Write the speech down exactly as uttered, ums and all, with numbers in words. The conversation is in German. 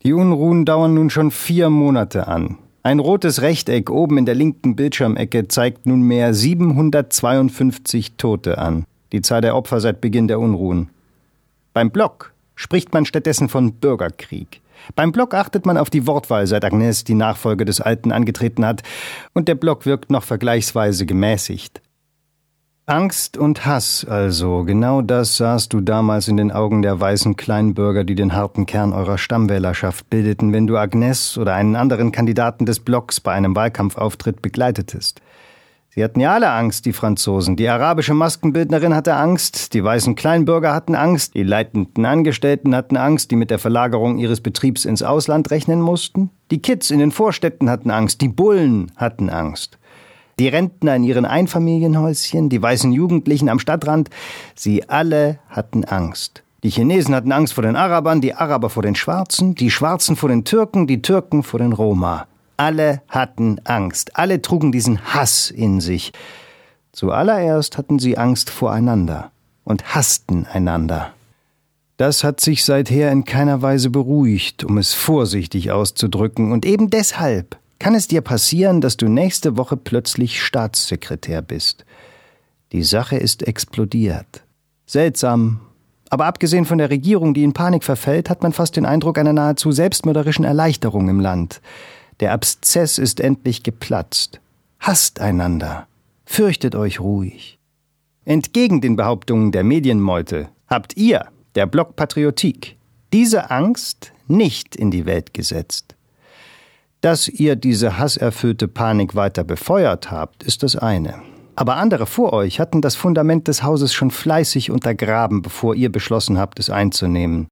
Die Unruhen dauern nun schon vier Monate an. Ein rotes Rechteck oben in der linken Bildschirmecke zeigt nunmehr siebenhundertzweiundfünfzig Tote an, die Zahl der Opfer seit Beginn der Unruhen. Beim Block spricht man stattdessen von Bürgerkrieg. Beim Block achtet man auf die Wortwahl, seit Agnès die Nachfolge des Alten angetreten hat, und der Block wirkt noch vergleichsweise gemäßigt. Angst und Hass also, genau das sahst du damals in den Augen der weißen Kleinbürger, die den harten Kern eurer Stammwählerschaft bildeten, wenn du Agnès oder einen anderen Kandidaten des Blocks bei einem Wahlkampfauftritt begleitetest. Sie hatten ja alle Angst, die Franzosen. Die arabische Maskenbildnerin hatte Angst, die weißen Kleinbürger hatten Angst, die leitenden Angestellten hatten Angst, die mit der Verlagerung ihres Betriebs ins Ausland rechnen mussten. Die Kids in den Vorstädten hatten Angst, die Bullen hatten Angst. Die Rentner in ihren Einfamilienhäuschen, die weißen Jugendlichen am Stadtrand, sie alle hatten Angst. Die Chinesen hatten Angst vor den Arabern, die Araber vor den Schwarzen, die Schwarzen vor den Türken, die Türken vor den Roma. Alle hatten Angst, alle trugen diesen Hass in sich. Zuallererst hatten sie Angst voreinander und hassten einander. Das hat sich seither in keiner Weise beruhigt, um es vorsichtig auszudrücken, und eben deshalb kann es dir passieren, dass du nächste Woche plötzlich Staatssekretär bist. Die Sache ist explodiert. Seltsam, aber abgesehen von der Regierung, die in Panik verfällt, hat man fast den Eindruck einer nahezu selbstmörderischen Erleichterung im Land. Der Abszess ist endlich geplatzt. Hasst einander. Fürchtet euch ruhig. Entgegen den Behauptungen der Medienmeute habt ihr, der Block Patriotique, diese Angst nicht in die Welt gesetzt. Dass ihr diese hasserfüllte Panik weiter befeuert habt, ist das eine. Aber andere vor euch hatten das Fundament des Hauses schon fleißig untergraben, bevor ihr beschlossen habt, es einzunehmen.